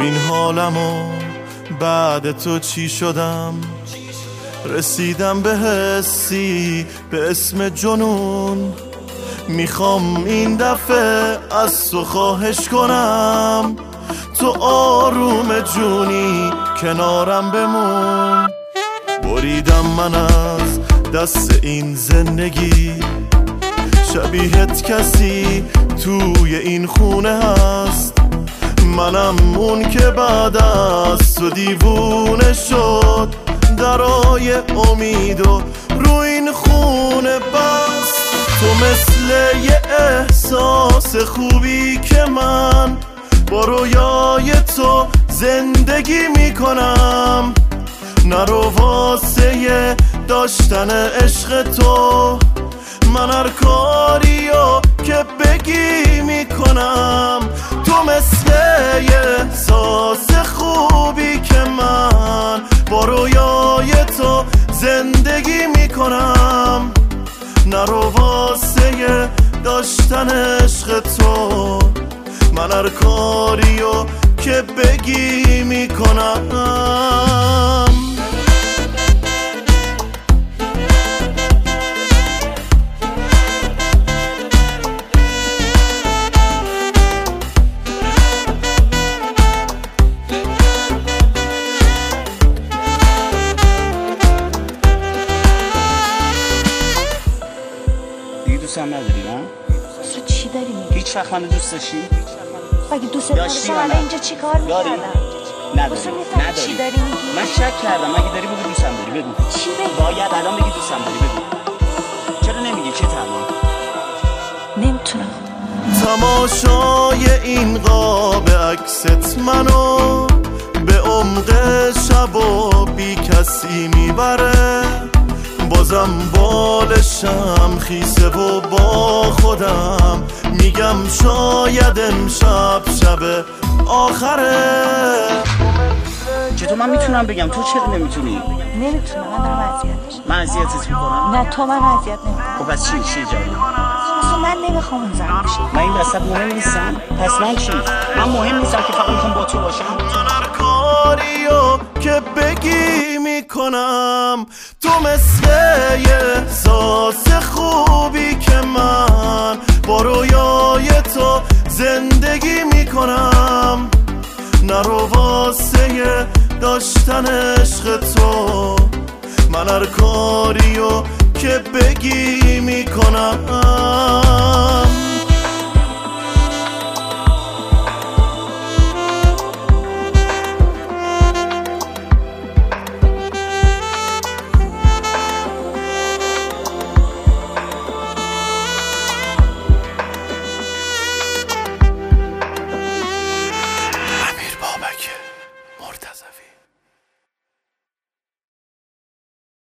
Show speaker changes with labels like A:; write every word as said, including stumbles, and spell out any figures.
A: ببین حالمو بعد تو چی شدم، رسیدم به حسی به اسم جنون. میخوام این دفعه از تو خواهش کنم، تو آروم جونی کنارم بمون. بریدم من از دست این زندگی، شبیهت کسی توی این خونه هست. منم اون که بعد از تو دیوونه شد، درای امید و رو این خونه بست. تو مثل یه احساس خوبی که من با رویای تو زندگی میکنم. نرو واسه داشتن عشق تو، من هر کاریو که بگی میکنم. تو مثل یه احساس خوبی که من با رویای تو زندگی میکنم. نرو واسه داشتن عشق تو، من هر کاریو که بگی میکنم.
B: دوست هم نداری نه؟
C: تو چی داری میگی؟
B: هیچ وقت منو دوست داشتی؟
C: اگه دوست داشتم الان اینجا چی کار میکردم؟
B: نداری؟ نداری؟
C: چی داری میگی؟
B: من شک کردم. اگه داری بگو دوستم داری، بگو.
C: چی بگی؟
B: باید الان بگی دوستم داری، بگو. چرا نمیگی؟ چه تمام؟
C: نمیتونم.
A: تماشای این قاب عکست منو به عمق شب و بی کسی میبره. بازم بالشم خیسه و با خودم میگم شاید امشب شب آخره.
B: چطور من میتونم بگم؟ تو چرا نمیتونی؟
C: نمیتونم. من دارم اذیت میشم.
B: من اذیتت میکنم؟
C: نه تو من اذیت نمیکنم.
B: خب پس چی؟ چی جایی؟
C: اصلا من نمیخوام اون زن بشی.
B: من این وسط مهم نیستم؟ پس من چی؟ من مهم نیستم که فقط میخوام با تو باشم؟
A: من هر کاریو که بگی میکنم. تو مثل یه احساس خوبی که من با رویای تو زندگی میکنم. نرو واسه داشتن عشق تو، من هر کاریو که بگی میکنم.